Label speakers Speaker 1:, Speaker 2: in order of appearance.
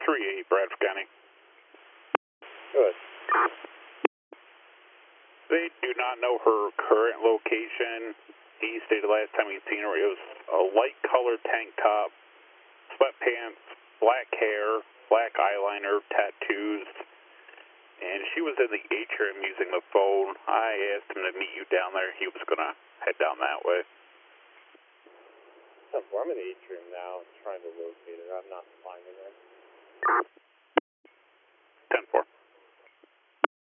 Speaker 1: 3-8, Bradford County.
Speaker 2: Good.
Speaker 1: They do not know her current location. He stated last time he'd seen her, it was a light colored tank top, sweatpants, black hair, black eyeliner, tattoos, and she was in the atrium using the phone. I asked him to meet you down there. He was going to head down that way.
Speaker 2: I'm in the atrium now, trying to locate her. I'm not finding her.